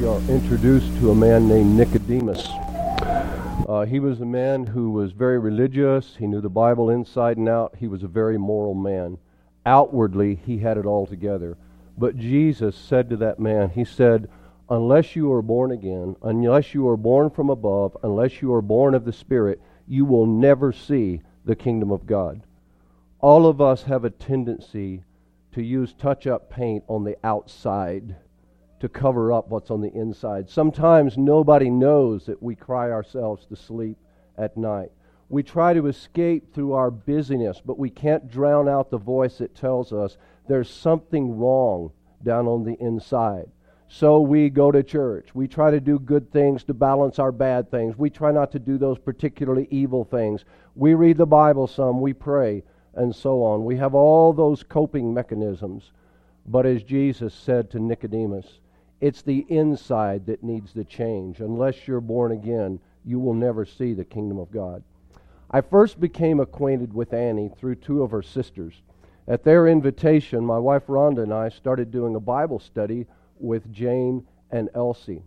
we are introduced to a man named Nicodemus. He was a man who was very religious. He knew the Bible inside and out. He was a very moral man. Outwardly, he had it all together. But Jesus said to that man, he said, unless you are born again, unless you are born from above, unless you are born of the Spirit, you will never see the kingdom of God. All of us have a tendency to use touch-up paint on the outside to cover up what's on the inside. Sometimes nobody knows that we cry ourselves to sleep at night. We try to escape through our busyness, but we can't drown out the voice that tells us there's something wrong down on the inside. So we go to church. We try to do good things to balance our bad things. We try not to do those particularly evil things. We read the Bible some, we pray, and so on. We have all those coping mechanisms. But as Jesus said to Nicodemus, it's the inside that needs to change. Unless you're born again, you will never see the kingdom of God. I first became acquainted with Annie through two of her sisters. At their invitation, my wife Rhonda and I started doing a Bible study with Jane and Elsie.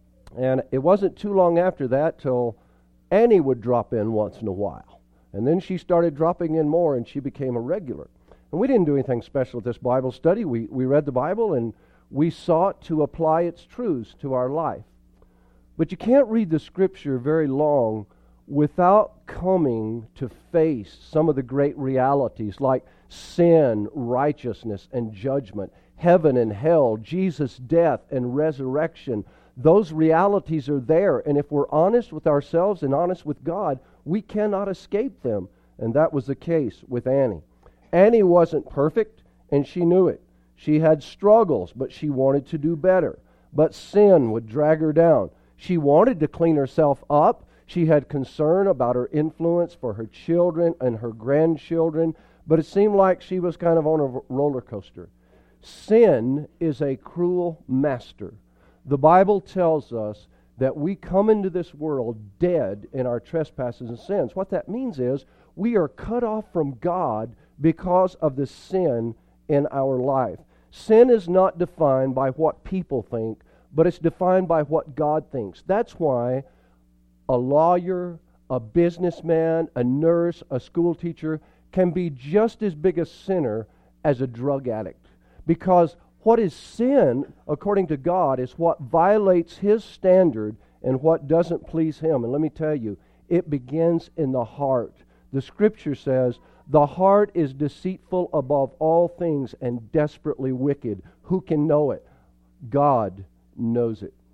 And it wasn't too long after that till Annie would drop in once in a while. And then she started dropping in more, and she became a regular. And we didn't do anything special at this Bible study. We read the Bible, and we sought to apply its truths to our life. But you can't read the Scripture very long without coming to face some of the great realities like sin, righteousness, and judgment, heaven and hell, Jesus' death and resurrection. Those realities are there, and if we're honest with ourselves and honest with God, we cannot escape them. And that was the case with Annie. Annie wasn't perfect, and she knew it. She had struggles, but she wanted to do better. But sin would drag her down. She wanted to clean herself up. She had concern about her influence for her children and her grandchildren, but it seemed like she was kind of on a roller coaster. Sin is a cruel master. The Bible tells us that we come into this world dead in our trespasses and sins. What that means is we are cut off from God because of the sin in our life. Sin is not defined by what people think, but it's defined by what God thinks. That's why a lawyer, a businessman, a nurse, a school teacher can be just as big a sinner as a drug addict. Because what is sin, according to God, is what violates His standard and what doesn't please Him. And let me tell you, it begins in the heart. The Scripture says, the heart is deceitful above all things and desperately wicked. Who can know it? God knows it.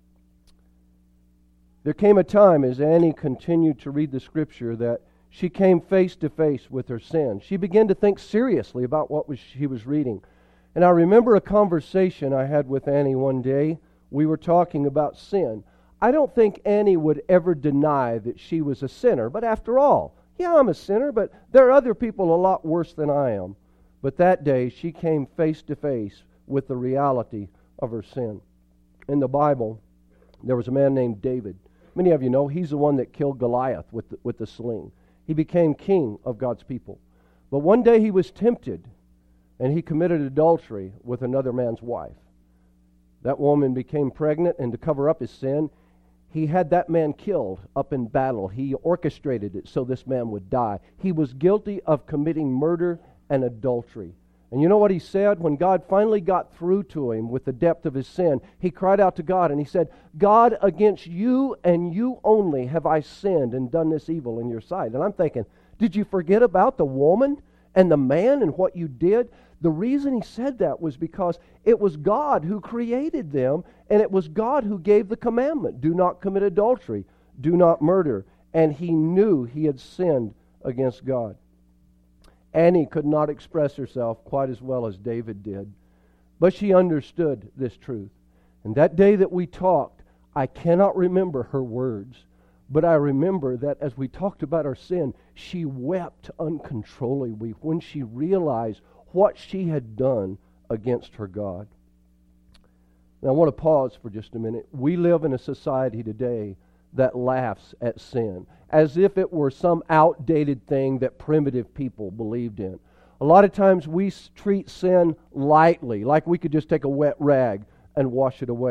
There came a time as Annie continued to read the Scripture that she came face to face with her sin. She began to think seriously about what she was reading. And I remember a conversation I had with Annie one day. We were talking about sin. I don't think Annie would ever deny that she was a sinner. But after all, yeah, I'm a sinner, but there are other people a lot worse than I am. But that day, she came face to face with the reality of her sin. In the Bible, there was a man named David. Many of you know he's the one that killed Goliath with the sling. He became king of God's people. But one day he was tempted, and he committed adultery with another man's wife. That woman became pregnant, and to cover up his sin, he had that man killed up in battle. He orchestrated it so this man would die. He was guilty of committing murder and adultery. And you know what he said? When God finally got through to him with the depth of his sin, he cried out to God and he said, God, against you and you only have I sinned and done this evil in your sight. And I'm thinking, did you forget about the woman and the man and what you did? The reason he said that was because it was God who created them, and it was God who gave the commandment, do not commit adultery, do not murder. And he knew he had sinned against God. Annie could not express herself quite as well as David did, but she understood this truth. And that day that we talked, I cannot remember her words, but I remember that as we talked about our sin, she wept uncontrollably when she realized what she had done against her God. Now I want to pause for just a minute. We live in a society today that laughs at sin as if it were some outdated thing that primitive people believed in. A lot of times we treat sin lightly, like we could just take a wet rag and wash it away.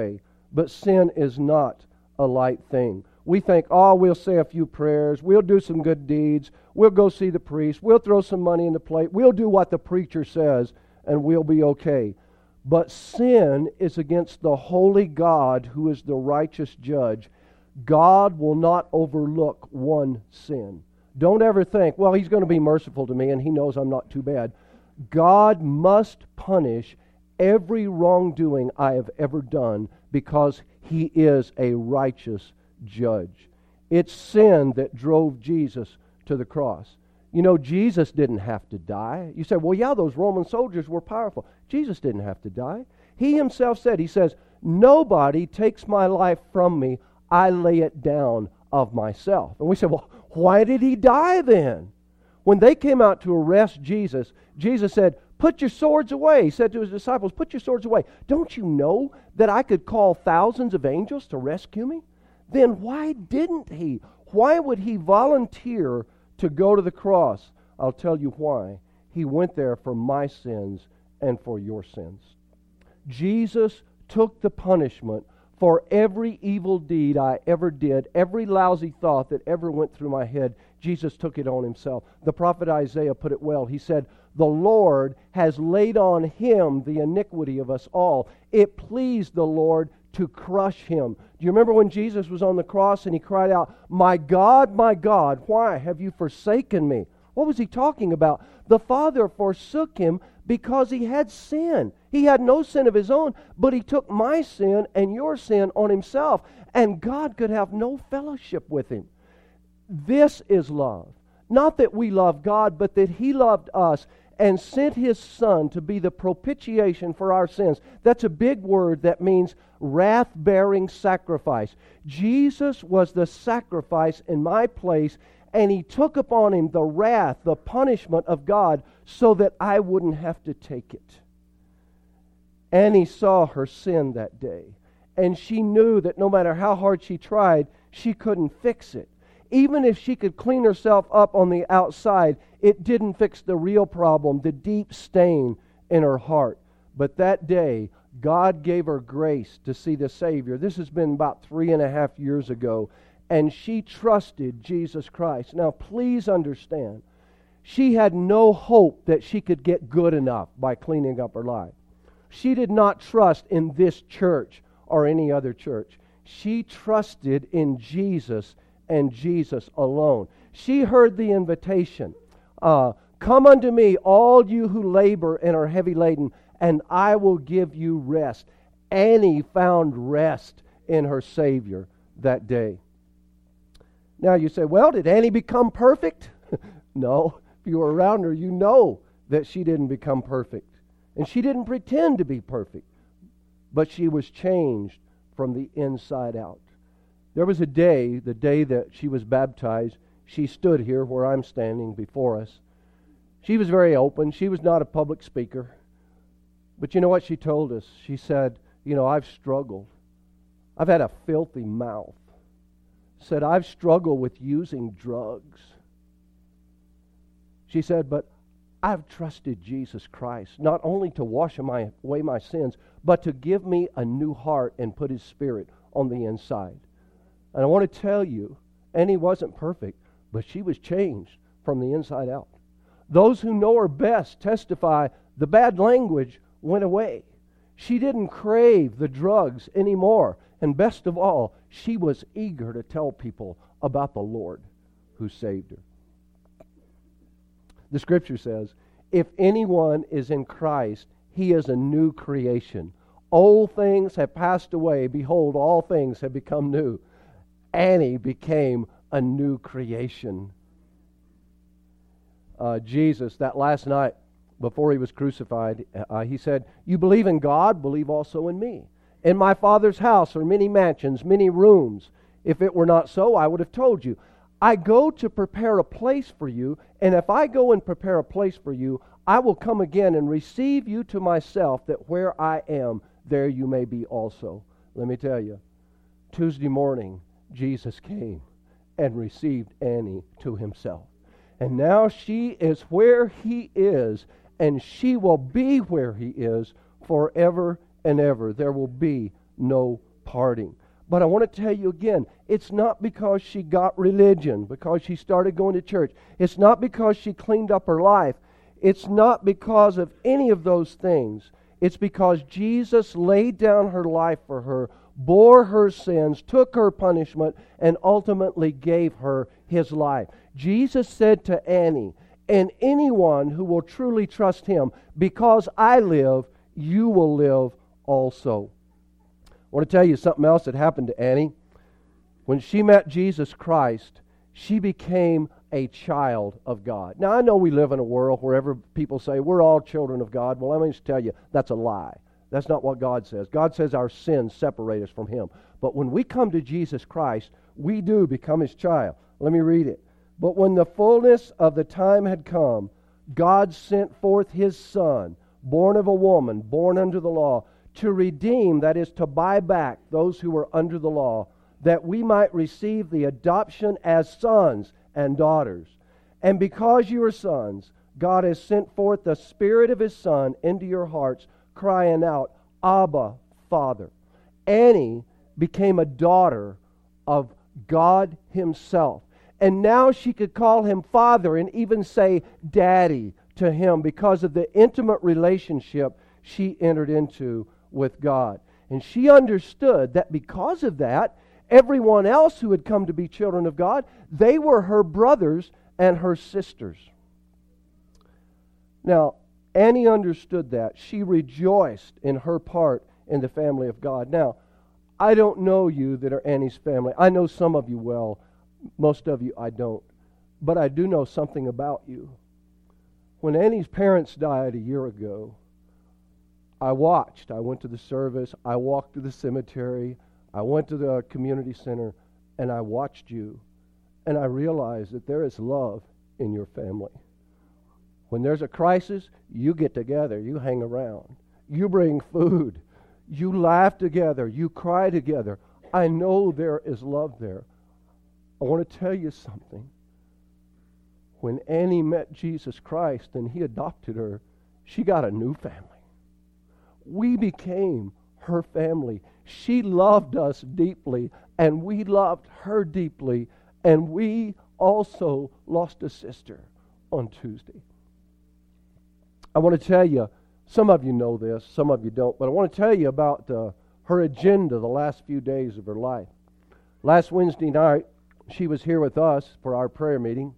But sin is not a light thing. We think, oh, we'll say a few prayers, we'll do some good deeds, we'll go see the priest, we'll throw some money in the plate, we'll do what the preacher says, and we'll be okay. But sin is against the holy God who is the righteous judge. God will not overlook one sin. Don't ever think, well, He's going to be merciful to me and He knows I'm not too bad. God must punish every wrongdoing I have ever done because He is a righteous judge. It's sin that drove Jesus to the cross. You know, Jesus didn't have to die. You say, well, yeah, those Roman soldiers were powerful. Jesus didn't have to die. He Himself said, He says, nobody takes my life from me. I lay it down of myself. And we say, well, why did He die then? When they came out to arrest Jesus, Jesus said, put your swords away. He said to His disciples, put your swords away. Don't you know that I could call thousands of angels to rescue me? Then why didn't He? Why would He volunteer to go to the cross? I'll tell you why. He went there for my sins and for your sins. Jesus took the punishment for every evil deed I ever did, every lousy thought that ever went through my head. Jesus took it on Himself. The prophet Isaiah put it well. He said, the Lord has laid on Him the iniquity of us all. It pleased the Lord to crush Him. Do you remember when Jesus was on the cross and He cried out, my God, why have you forsaken me? What was He talking about? The Father forsook Him because He had sin. He had no sin of His own, but He took my sin and your sin on Himself, and God could have no fellowship with Him. This is love. Not that we love God, but that He loved us and sent His Son to be the propitiation for our sins. That's a big word that means wrath-bearing sacrifice. Jesus was the sacrifice in my place, and He took upon Him the wrath, the punishment of God, so that I wouldn't have to take it. Annie saw her sin that day, and she knew that no matter how hard she tried, she couldn't fix it. Even if she could clean herself up on the outside, it didn't fix the real problem, the deep stain in her heart. But that day, God gave her grace to see the Savior. This has been about 3.5 years ago, and she trusted Jesus Christ. Now, please understand, she had no hope that she could get good enough by cleaning up her life. She did not trust in this church or any other church. She trusted in Jesus and Jesus alone. She heard the invitation, come unto me, all you who labor and are heavy laden, and I will give you rest. Annie found rest in her Savior that day. Now you say, well, did Annie become perfect? No. If you were around her, you know that she didn't become perfect. And she didn't pretend to be perfect. But she was changed from the inside out. There was a day, the day that she was baptized, she stood here where I'm standing before us. She was very open. She was not a public speaker. But you know what she told us? She said, I've struggled. I've had a filthy mouth. Said, I've struggled with using drugs. She said, but I've trusted Jesus Christ, not only to wash away my sins, but to give me a new heart and put His Spirit on the inside. And I want to tell you, Annie wasn't perfect, but she was changed from the inside out. Those who know her best testify the bad language went away. She didn't crave the drugs anymore. And best of all, she was eager to tell people about the Lord who saved her. The Scripture says, if anyone is in Christ, he is a new creation. Old things have passed away. Behold, all things have become new. Annie became a new creation. Jesus, that last night before He was crucified, He said, you believe in God, believe also in me. In my Father's house are many mansions, many rooms. If it were not so, I would have told you. I go to prepare a place for you, and if I go and prepare a place for you, I will come again and receive you to myself, that where I am, there you may be also. Let me tell you, Tuesday morning, Jesus came and received Annie to Himself. And now she is where He is, and she will be where He is forever and ever. There will be no parting. But I want to tell you again, it's not because she got religion, because she started going to church. It's not because she cleaned up her life. It's not because of any of those things. It's because Jesus laid down her life for her, bore her sins, took her punishment, and ultimately gave her His life. Jesus said to Annie, and anyone who will truly trust Him, because I live, you will live also. I want to tell you something else that happened to Annie. When she met Jesus Christ, she became a child of God. Now, I know we live in a world wherever people say we're all children of God. Well, let me just tell you, that's a lie. That's not what God says. God says our sins separate us from Him. But when we come to Jesus Christ, we do become His child. Let me read it. But when the fullness of the time had come, God sent forth His Son, born of a woman, born under the law, to redeem, that is, to buy back those who were under the law, that we might receive the adoption as sons and daughters. And because you are sons, God has sent forth the Spirit of His Son into your hearts, crying out, Abba, Father. Annie became a daughter of God Himself. And now she could call Him Father and even say Daddy to Him because of the intimate relationship she entered into with God. And she understood that because of that, everyone else who had come to be children of God, they were her brothers and her sisters. Now, Annie understood that. She rejoiced in her part in the family of God. Now, I don't know you that are Annie's family. I know some of you well. Most of you I don't. But I do know something about you. When Annie's parents died a year ago, I watched. I went to the service. I walked to the cemetery. I went to the community center, and I watched you. And I realized that there is love in your family. When there's a crisis, you get together. You hang around. You bring food. You laugh together. You cry together. I know there is love there. I want to tell you something. When Annie met Jesus Christ and He adopted her, she got a new family. We became her family. She loved us deeply, and we loved her deeply, and we also lost a sister on Tuesday. I want to tell you, some of you know this, some of you don't, but I want to tell you about her agenda the last few days of her life. Last Wednesday night, she was here with us for our prayer meeting.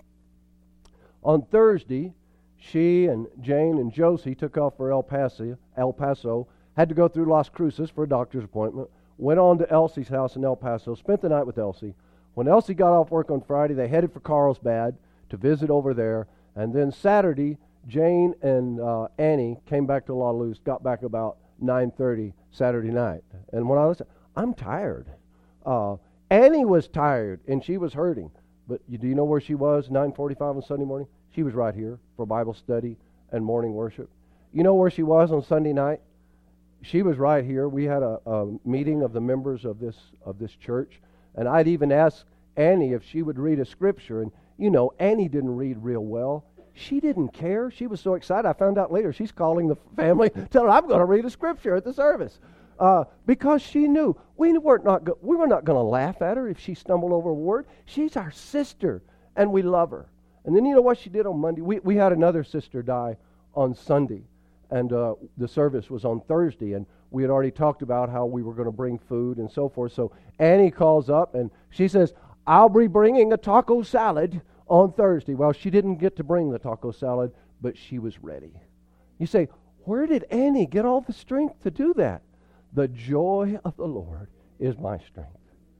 On Thursday, she and Jane and Josie took off for El Paso, had to go through Las Cruces for a doctor's appointment, went on to Elsie's house in El Paso, spent the night with Elsie. When Elsie got off work on Friday, they headed for Carlsbad to visit over there, and then Saturday, Jane and Annie came back to La Luz, got back about 9:30 Saturday night. And when I listened, I'm tired. Annie was tired, and she was hurting. But do you know where she was 9:45 on Sunday morning? She was right here for Bible study and morning worship. You know where she was on Sunday night? She was right here. We had a meeting of the members of this church, and I'd even asked Annie if she would read a scripture. And you know, Annie didn't read real well. She didn't care. She was so excited. I found out later she's calling the family, telling her, I'm going to read a scripture at the service. Because she knew we were not going to laugh at her if she stumbled over a word. She's our sister, and we love her. And then you know what she did on Monday? We had another sister die on Sunday, and the service was on Thursday, and we had already talked about how we were going to bring food and so forth. So Annie calls up, and she says, I'll be bringing a taco salad on Thursday. Well, she didn't get to bring the taco salad, but she was ready. You say, where did Annie get all the strength to do that? The joy of the Lord is my strength.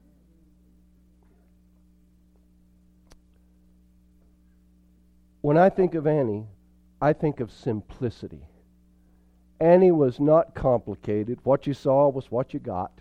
When I think of Annie, I think of simplicity. Annie was not complicated. What you saw was what you got.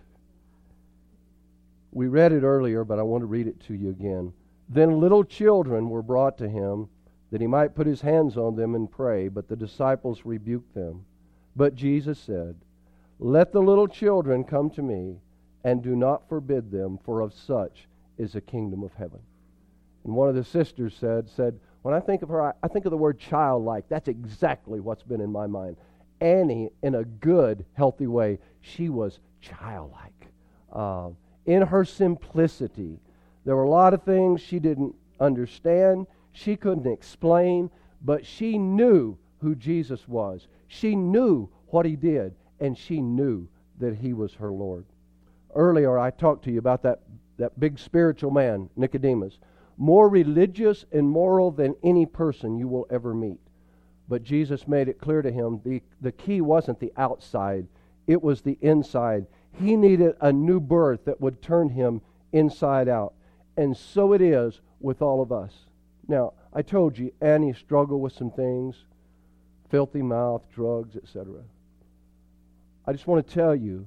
We read it earlier, but I want to read it to you again. Then little children were brought to him, that he might put his hands on them and pray, but the disciples rebuked them. But Jesus said, let the little children come to me, and do not forbid them, for of such is the kingdom of heaven. And one of the sisters said, when I think of her, I think of the word childlike. That's exactly what's been in my mind. Annie, in a good, healthy way, she was childlike. in her simplicity. There were a lot of things she didn't understand, she couldn't explain, but she knew who Jesus was. She knew what He did, and she knew that He was her Lord. Earlier I talked to you about that big spiritual man, Nicodemus, more religious and moral than any person you will ever meet. But Jesus made it clear to him the key wasn't the outside, it was the inside. He needed a new birth that would turn him inside out. And so it is with all of us. Now, I told you, Annie struggled with some things, filthy mouth, drugs, etc. I just want to tell you,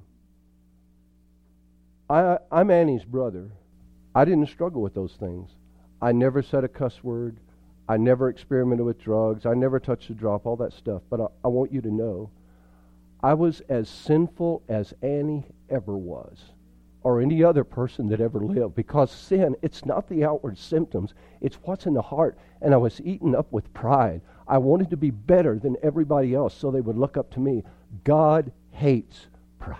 I'm Annie's brother. I didn't struggle with those things. I never said a cuss word. I never experimented with drugs. I never touched a drop, all that stuff. But I want you to know, I was as sinful as Annie ever was, or any other person that ever lived, because sin, it's not the outward symptoms, it's what's in the heart. And I was eaten up with pride. I wanted to be better than everybody else so they would look up to me. God hates pride.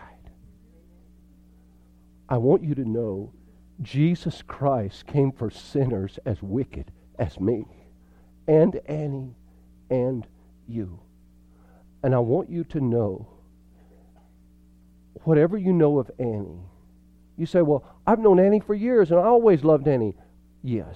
I want you to know Jesus Christ came for sinners as wicked as me and Annie and you. And I want you to know, whatever you know of Annie, you say, well, I've known Annie for years and I always loved Annie. Yes.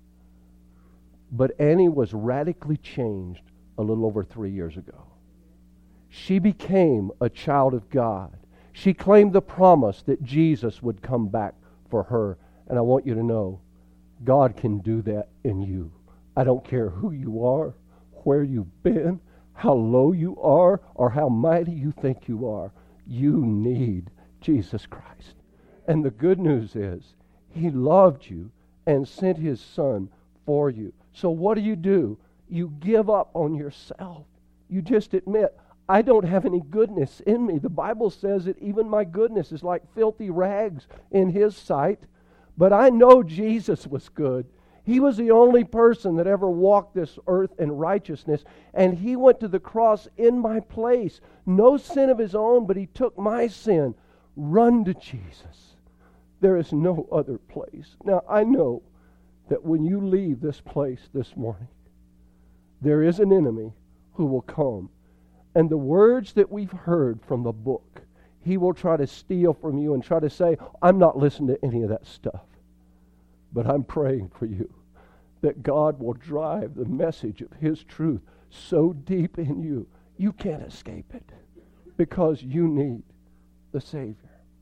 But Annie was radically changed a little over 3 years ago. She became a child of God. She claimed the promise that Jesus would come back for her. And I want you to know, God can do that in you. I don't care who you are, where you've been, how low you are, or how mighty you think you are. You need Jesus Christ. And the good news is, He loved you and sent His Son for you. So what do? You give up on yourself. You just admit, I don't have any goodness in me. The Bible says that even my goodness is like filthy rags in His sight. But I know Jesus was good. He was the only person that ever walked this earth in righteousness, and He went to the cross in my place. No sin of His own, but He took my sin. Run to Jesus. There is no other place. Now, I know that when you leave this place this morning, there is an enemy who will come. And the words that we've heard from the book, he will try to steal from you and try to say, I'm not listening to any of that stuff. But I'm praying for you that God will drive the message of His truth so deep in you, you can't escape it, because you need the Savior.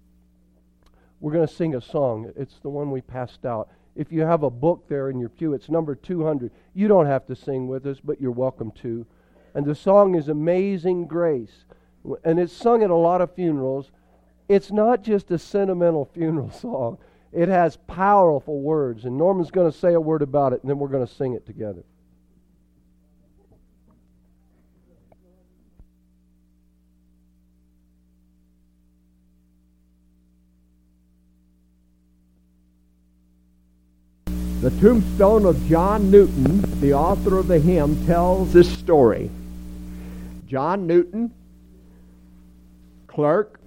We're going to sing a song. It's the one we passed out. If you have a book there in your pew, it's number 200. You don't have to sing with us, but you're welcome to. And the song is Amazing Grace. And it's sung at a lot of funerals. It's not just a sentimental funeral song. It has powerful words. And Norman's going to say a word about it, and then we're going to sing it together. The tombstone of John Newton, the author of the hymn, tells this story. John Newton, clerk,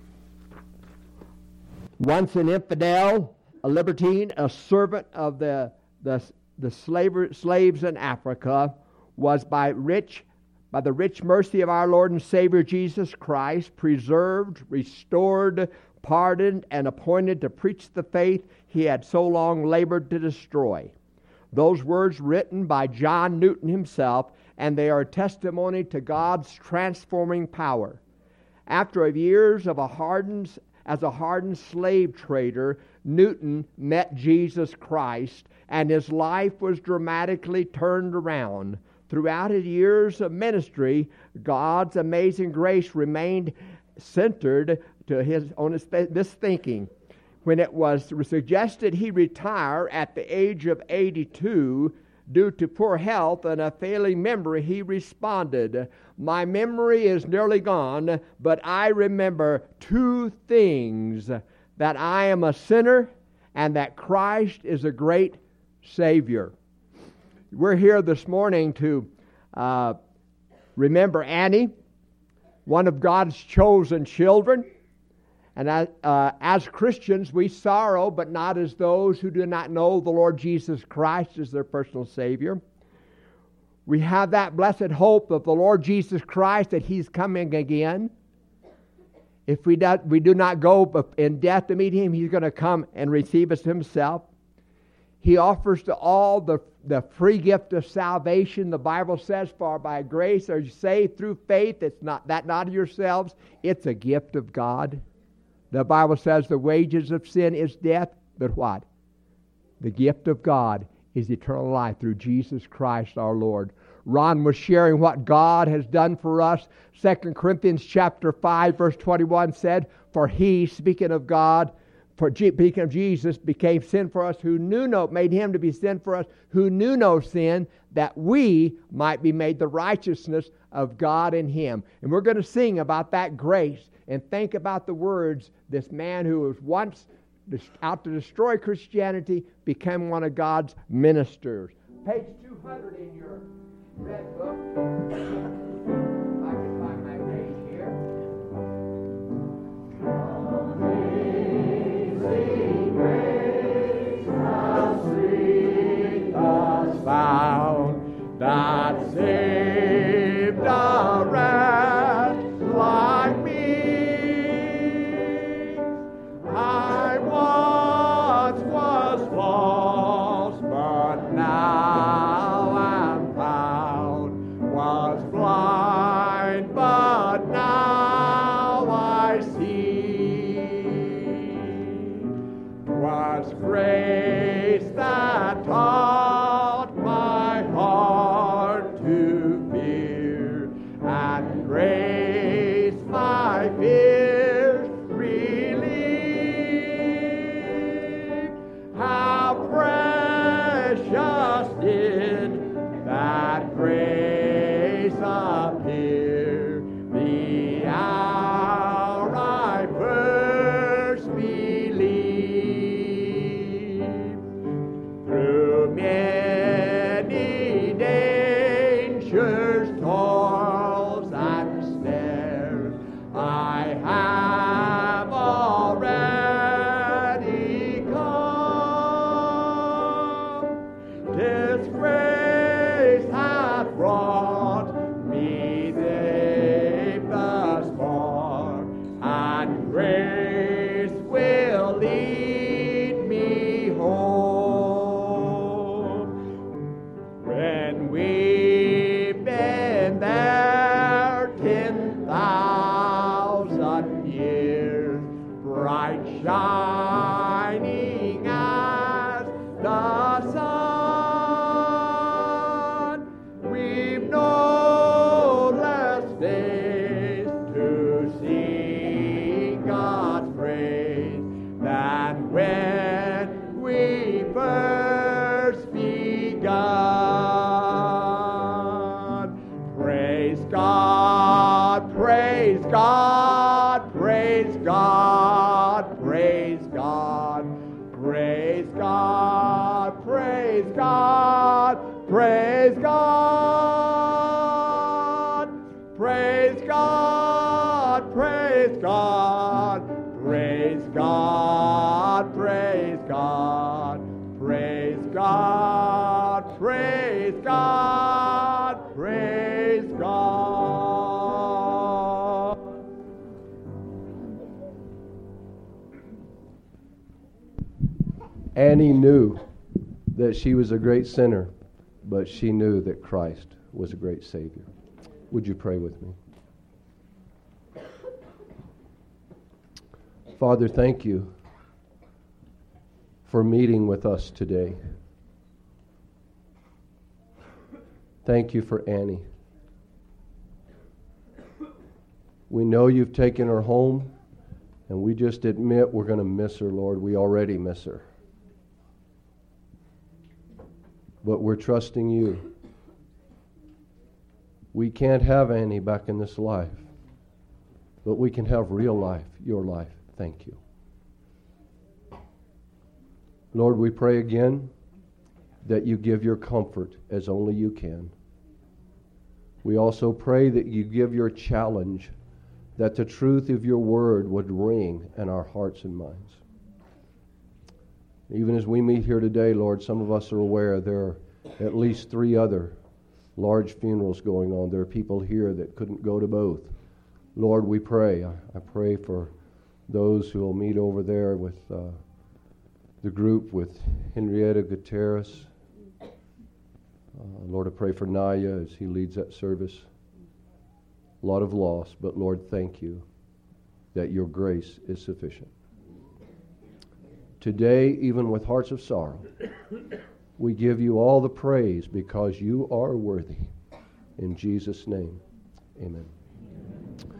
once an infidel, a libertine, a servant of the slaves in Africa, was by the rich mercy of our Lord and Savior Jesus Christ preserved, restored, pardoned, and appointed to preach the faith he had so long labored to destroy. Those words written by John Newton himself, and they are a testimony to God's transforming power. After years of as a hardened slave trader, Newton met Jesus Christ, and his life was dramatically turned around. Throughout his years of ministry, God's amazing grace remained centered on this thinking. When it was suggested he retire at the age of 82 due to poor health and a failing memory, he responded, "My memory is nearly gone, but I remember two things: that I am a sinner and that Christ is a great Savior." We're here this morning to remember Annie, one of God's chosen children. And as Christians, we sorrow, but not as those who do not know the Lord Jesus Christ as their personal Savior. We have that blessed hope of the Lord Jesus Christ that He's coming again. If we do not go in death to meet Him, He's going to come and receive us Himself. He offers to all the free gift of salvation. The Bible says, for by grace are you saved through faith. It's not of yourselves. It's a gift of God. The Bible says the wages of sin is death, but what? The gift of God is eternal life through Jesus Christ our Lord. Ron was sharing what God has done for us. 2 Corinthians chapter 5, verse 21 said, for He, speaking of God, speaking of Jesus, became sin for us made Him to be sin for us who knew no sin, that we might be made the righteousness of God in Him. And we're going to sing about that grace and think about the words, this man who was once out to destroy Christianity became one of God's ministers. Page 200 in your red book. I can find my page here. Amazing grace, how sweet the sound that saved a wretch like me. I once was lost, but now am found. Was blind, but now I see. 'Twas grace that taught my heart to fear, and grace my fears relieved. How precious did that grace appear the hour I first believed. Through many dangers, toils, and snares, I have already come. 'Tis grace hath brought me safe thus far, and grace will lead me home. When we've been there 10,000 years, bright shining as the sun, we've no less days to sing God's praise than when we first begun. Praise God, praise God, praise God, praise God, praise God, praise God, praise God, praise God, praise God, praise God, praise God, praise God, praise God, praise God. Annie knew that she was a great sinner, but she knew that Christ was a great Savior. Would you pray with me? Father, thank you for meeting with us today. Thank you for Annie. We know you've taken her home, and we just admit we're going to miss her, Lord. We already miss her. But we're trusting you. We can't have Annie back in this life, but we can have real life, your life. Thank you. Lord, we pray again that you give your comfort as only you can. We also pray that you give your challenge, that the truth of your word would ring in our hearts and minds. Even as we meet here today, Lord, some of us are aware there are at least 3 other large funerals going on. There are people here that couldn't go to both. Lord, we pray. I pray for those who will meet over there with the group with Henrietta Gutierrez. Lord, I pray for Naya as he leads that service. A lot of loss, but Lord, thank you that your grace is sufficient. Today, even with hearts of sorrow, we give you all the praise because you are worthy. In Jesus' name, amen.